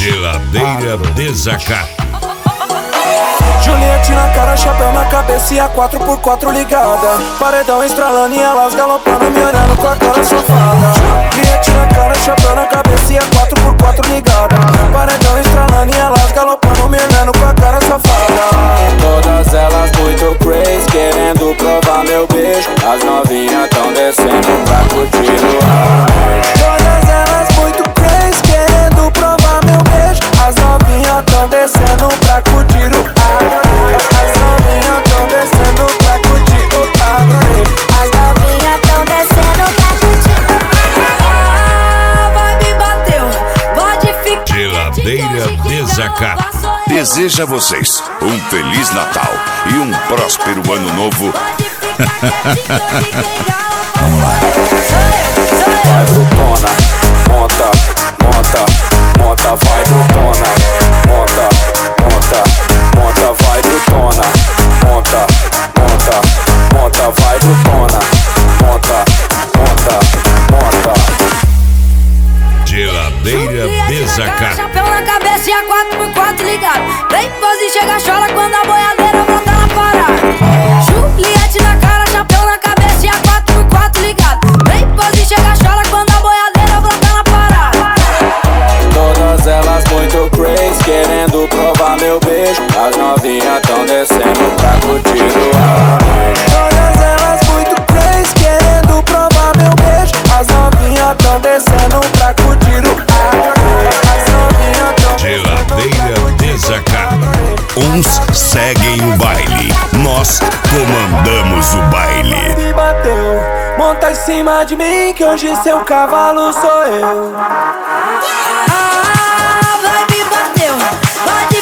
Geladeira Desacato. Juliette na cara, chapéu na cabeça e a 4x4 ligada. Paredão estralando e elas galopando, me olhando com a cara safada. Juliette na cara, chapéu na cabeça e a 4x4 ligada. Paredão estralando e elas galopando, me olhando com a cara safada. Todas elas muito crazy, querendo provar meu beijo. As novinhas tão descendo pra curtir o ar. Todas elas muito crazy, querendo provar meu beijo. As novinhas tão descendo pra curtir o ar. As novinhas tão descendo pra curtir o ar. As novinhas tão descendo pra curtir o ar. Vai me bateu, pode ficar. Geladeira Desacato. Deseja a vocês um Feliz Natal e um próspero Ano Novo. Vamos lá. Vai brutona, monta, monta, monta, vai brutona, monta, monta, monta, vai brutona, monta, monta, monta, vai brutona, monta, monta, monta. Geladeira Desacato. Chapéu na cabeça e a 4x4 ligado. Vem pose e chega, chora quando a boiadeira brota na parada. Juliette na cara, chapéu na cabeça e a 4x4 ligado. Vem pose e chega, chora quando a boiadeira brota na parada. Todas elas muito crazy, querendo provar meu beijo. As novinhas tão descendo pra curtir o ar. Todas elas muito crazy, querendo provar meu beijo. As novinhas tão descendo pra curtir o ar. As novinhas tão Geladeira Desacato. Uns seguem o baile, nós comandamos o baile. me bateu, monta em cima de mim que hoje seu cavalo sou eu. Ah, vai me bateu, pode